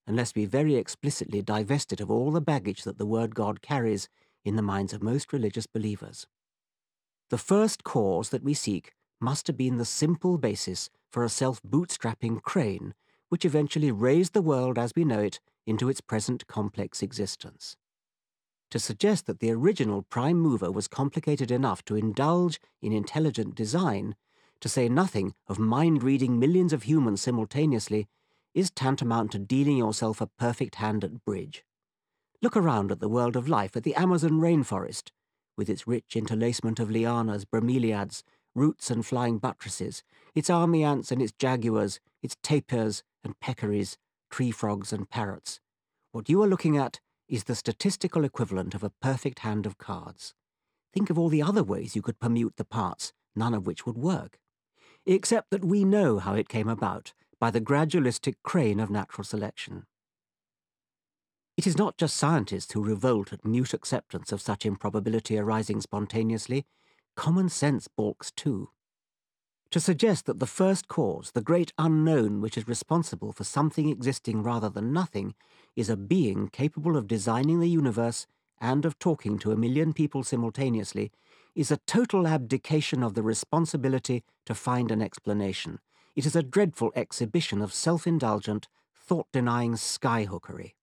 unless we very explicitly divest it of all the baggage that the word God carries in the minds of most religious believers. The first cause that we seek must have been the simple basis for a self-bootstrapping crane, which eventually raised the world as we know it into its present complex existence. To suggest that the original prime mover was complicated enough to indulge in intelligent design, to say nothing of mind-reading millions of humans simultaneously, is tantamount to dealing yourself a perfect hand at bridge. Look around at the world of life, at the Amazon rainforest, with its rich interlacement of lianas, bromeliads, roots and flying buttresses, its army ants and its jaguars, its tapirs and peccaries, tree frogs and parrots. What you are looking at is the statistical equivalent of a perfect hand of cards. Think of all the other ways you could permute the parts, none of which would work. Except that we know how it came about, by the gradualistic crane of natural selection. It is not just scientists who revolt at mute acceptance of such improbability arising spontaneously. Common sense balks too. To suggest that the first cause, the great unknown which is responsible for something existing rather than nothing, is a being capable of designing the universe and of talking to 1 million people simultaneously, is a total abdication of the responsibility to find an explanation. It is a dreadful exhibition of self-indulgent, thought-denying skyhookery.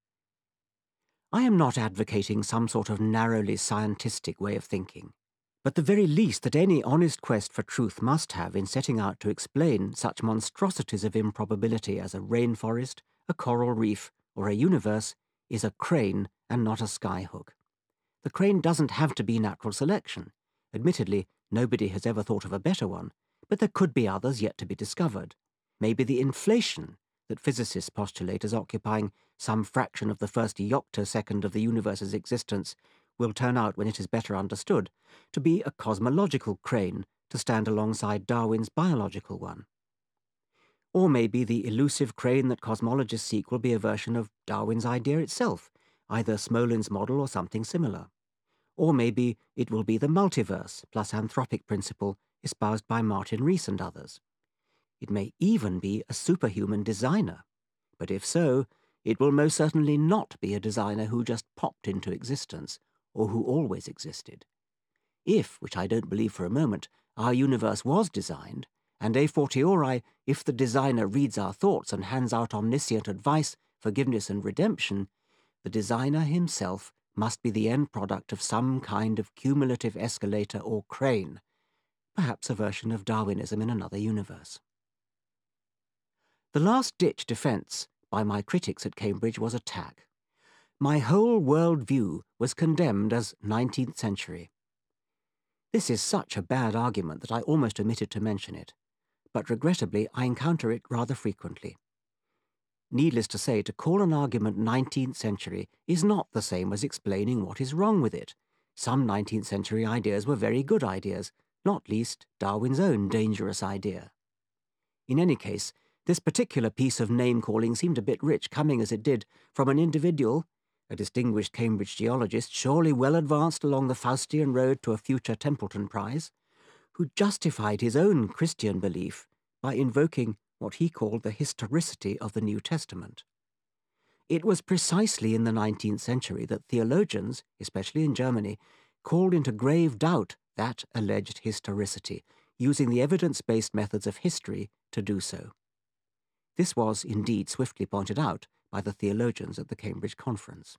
I am not advocating some sort of narrowly scientistic way of thinking, but the very least that any honest quest for truth must have in setting out to explain such monstrosities of improbability as a rainforest, a coral reef, or a universe is a crane and not a skyhook. The crane doesn't have to be natural selection. Admittedly, nobody has ever thought of a better one, but there could be others yet to be discovered. Maybe the inflation that physicists postulate as occupying some fraction of the first yoctosecond of the universe's existence will turn out, when it is better understood, to be a cosmological crane to stand alongside Darwin's biological one. Or maybe the elusive crane that cosmologists seek will be a version of Darwin's idea itself, either Smolin's model or something similar. Or maybe it will be the multiverse plus anthropic principle espoused by Martin Rees and others. It may even be a superhuman designer, but if so, it will most certainly not be a designer who just popped into existence, or who always existed. If, which I don't believe for a moment, our universe was designed, and a fortiori, if the designer reads our thoughts and hands out omniscient advice, forgiveness and redemption, the designer himself must be the end product of some kind of cumulative escalator or crane, perhaps a version of Darwinism in another universe. The last-ditch defence by my critics at Cambridge was attack. My whole world-view was condemned as 19th century. This is such a bad argument that I almost omitted to mention it, but regrettably I encounter it rather frequently. Needless to say, to call an argument 19th century is not the same as explaining what is wrong with it. Some 19th century ideas were very good ideas, not least Darwin's own dangerous idea. In any case, this particular piece of name-calling seemed a bit rich, coming as it did from an individual, a distinguished Cambridge geologist, surely well advanced along the Faustian road to a future Templeton Prize, who justified his own Christian belief by invoking what he called the historicity of the New Testament. It was precisely in the 19th century that theologians, especially in Germany, called into grave doubt that alleged historicity, using the evidence-based methods of history to do so. This was, indeed, swiftly pointed out by the theologians at the Cambridge Conference.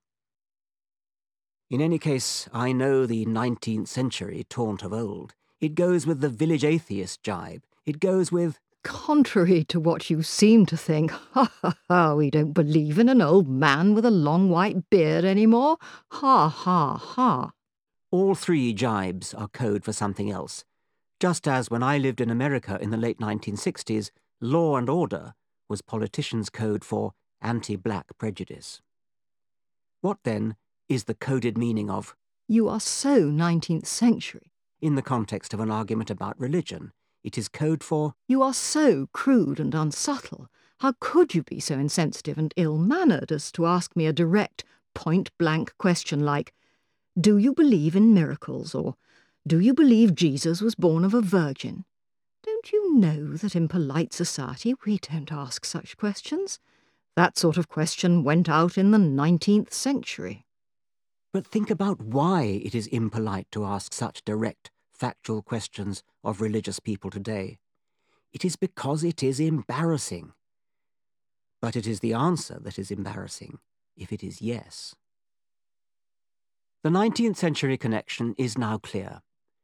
In any case, I know the 19th century taunt of old. It goes with the village atheist jibe. It goes with, "Contrary to what you seem to think, ha ha ha, we don't believe in an old man with a long white beard anymore. Ha ha ha." All three jibes are code for something else, just as when I lived in America in the late 1960s, law and order was politicians' code for anti-black prejudice. What, then, is the coded meaning of "You are so 19th century." In the context of an argument about religion, it is code for "You are so crude and unsubtle. How could you be so insensitive and ill-mannered as to ask me a direct, point-blank question like, 'Do you believe in miracles?' or 'Do you believe Jesus was born of a virgin?' Don't you know that in polite society we don't ask such questions? That sort of question went out in the 19th century. But think about why it is impolite to ask such direct, factual questions of religious people today. It is because it is embarrassing. But it is the answer that is embarrassing, if it is yes. The 19th century connection is now clear.